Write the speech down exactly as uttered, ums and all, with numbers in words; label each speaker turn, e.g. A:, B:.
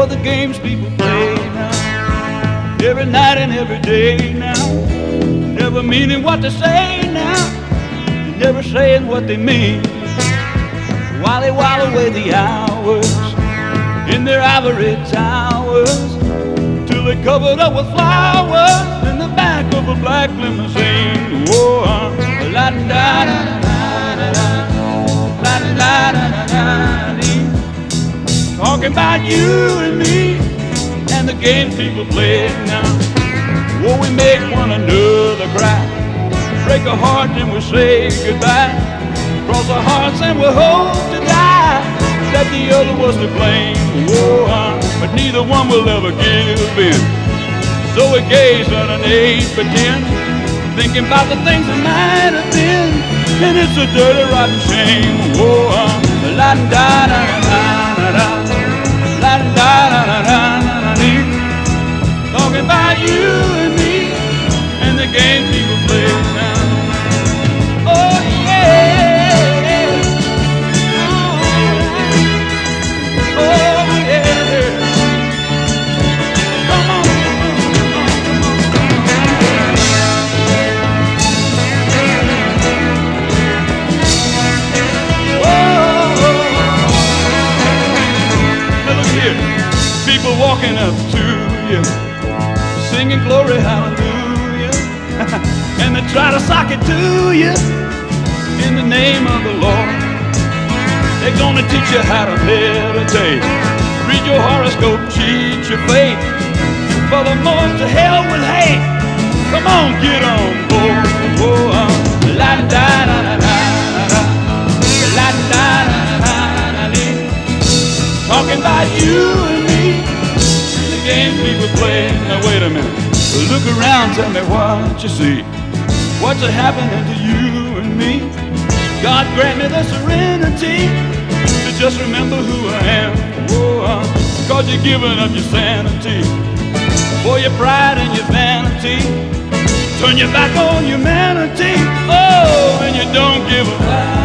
A: the games people play now, every night and every day now, never meaning what they say now, never saying what they mean, while they while away the hours in their ivory towers, till they covered up with flowers in the back of a black limousine. Whoa, uh, la da da da da da, la da da da da da. Talking about you and me and the games people play now. Whoa, we make one another cry, break a heart and we say goodbye, cross our hearts and we hope to die that the other was to blame. Whoa, uh, but neither one will ever give in. So we gaze underneath pretend, thinking about the things that might have been, and it's a dirty rotten shame. Whoa, uh, la da da da da da, la da da da da da da. Talking about you and me and the games people play now. Oh yeah. People walking up to you, singing glory hallelujah, and they try to sock it to you in the name of the Lord. They're gonna teach you how to meditate, read your horoscope, cheat your fate, and furthermore to hell with hate. Come on, get on board. Oh, uh, la da da da da da, la da da da da da. Talking about you and me, the games people play. Now wait a minute, look around, tell me what you see. What's happening to you and me? God grant me the serenity to just remember who I am. Oh, uh, cause you're giving up your sanity for your pride and your vanity. Turn your back on humanity. Oh, and you don't give a